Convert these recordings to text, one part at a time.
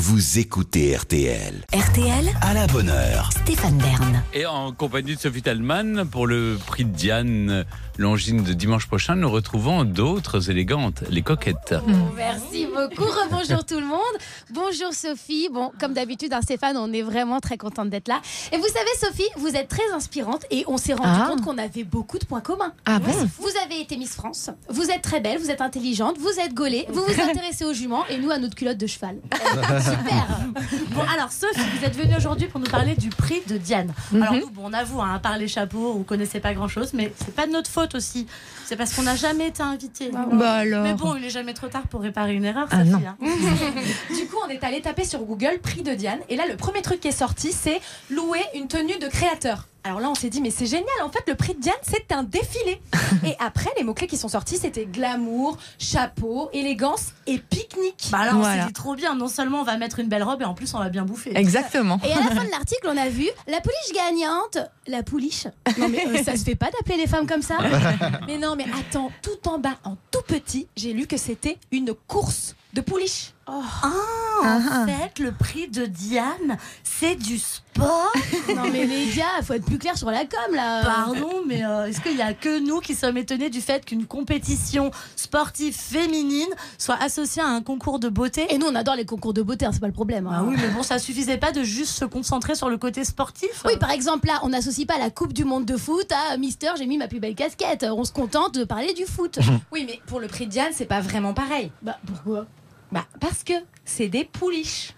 Vous écoutez RTL. RTL, À la bonne heure. Stéphane Bern. Et en compagnie de Sophie Talman, pour le prix de Diane Longines de dimanche prochain, nous retrouvons d'autres élégantes, les coquettes. Merci beaucoup. Rebonjour tout le monde. Bonjour Sophie. Bon, comme d'habitude, Stéphane, on est vraiment très contente d'être là. Et vous savez, Sophie, vous êtes très inspirante et on s'est rendu compte qu'on avait beaucoup de points communs. Ah bon? Vous avez été Miss France, vous êtes très belle, vous êtes intelligente, vous êtes gaulée, vous vous intéressez aux juments et nous à notre culotte de cheval. Super. Bon, alors Sophie, vous êtes venue aujourd'hui pour nous parler du prix de Diane. Alors nous, bon, on avoue, à part les chapeaux, vous connaissez pas grand-chose, mais c'est pas de notre faute aussi. C'est parce qu'on n'a jamais été invités. Bah alors. Mais bon, il est jamais trop tard pour réparer une erreur, Ah Sophie. non. Hein. Du coup, on est allé taper sur Google prix de Diane. Et là, le premier truc qui est sorti, c'est louer une tenue de créateur. Alors là, on s'est dit, mais c'est génial. En fait, le prix de Diane, c'est un défilé. Et après, les mots-clés qui sont sortis, c'était glamour, chapeau, élégance et pique-nique. Bah alors, on Voilà. s'est dit trop bien. Non seulement on va mettre une belle robe, et en plus on va bien bouffer. Exactement. Et à la fin de l'article, on a vu la pouliche gagnante. La pouliche. Non mais ça se fait pas d'appeler les femmes comme ça. Mais non, mais attends, tout en bas, en tout petit, j'ai lu que c'était une course de pouliche. En fait, le prix de Diane, c'est du sport. Non mais les gars, faut être plus clair sur la com là. Pardon, mais est-ce qu'il y a que nous qui sommes étonnés du fait qu'une compétition sportive féminine soit associée à un concours de beauté? Et nous on adore les concours de beauté, hein, c'est pas le problème. Hein. Ah oui, mais bon, ça suffisait pas de juste se concentrer sur le côté sportif. Oui, par exemple là, on n'associe pas la Coupe du Monde de foot à Mister, j'ai mis ma plus belle casquette. On se contente de parler du foot. Oui, mais pour le prix de Diane, c'est pas vraiment pareil. Bah pourquoi? Bah, parce que c'est des pouliches.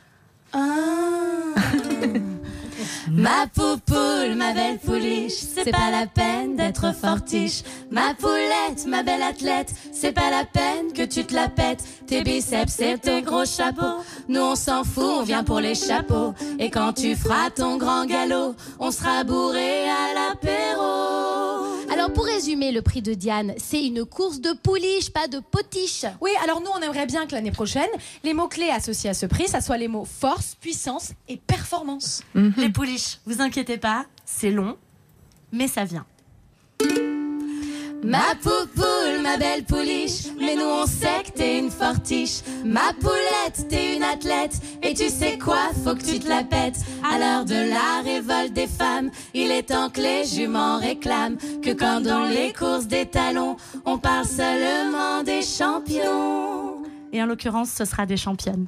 Ma poupoule, ma belle pouliche, c'est pas la peine d'être fortiche. Ma poulette, ma belle athlète, c'est pas la peine que tu te la pètes. Tes biceps et tes gros chapeaux, nous on s'en fout, on vient pour les chapeaux. Et quand tu feras ton grand galop, on sera bourré à l'apéro. Alors pour résumer, le prix de Diane, c'est une course de pouliche, pas de potiche. Oui, alors nous, on aimerait bien que l'année prochaine, les mots-clés associés à ce prix, ça soit les mots force, puissance et performance. Les pouliches, vous inquiétez pas, c'est long, mais ça vient. Ma poupoule, ma belle pouliche, mais nous on sait que t'es une fortiche. Ma poulette, t'es une athlète, et tu sais quoi, faut que tu te la pètes. À l'heure de la révolte des femmes, il est temps que les juments réclament que quand dans les courses des talons, on parle seulement des champions. Et en l'occurrence, ce sera des championnes.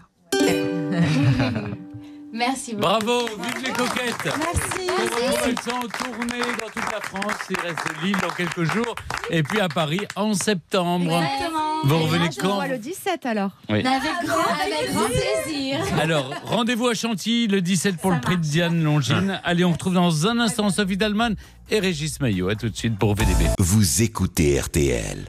Merci beaucoup. Bravo, vive les coquettes. Merci. Elles sont en tournée dans toute la France. Il reste Lille dans quelques jours. Et puis à Paris en septembre. Exactement. Vous revenez Je quand? vois le 17 alors. Oui. Avec grand plaisir. Alors, rendez-vous à Chantilly le 17 pour le prix de Diane Longines. Allez, on retrouve dans un instant Sophie Talman et Régis Maillot. À tout de suite pour VDB. Vous écoutez RTL.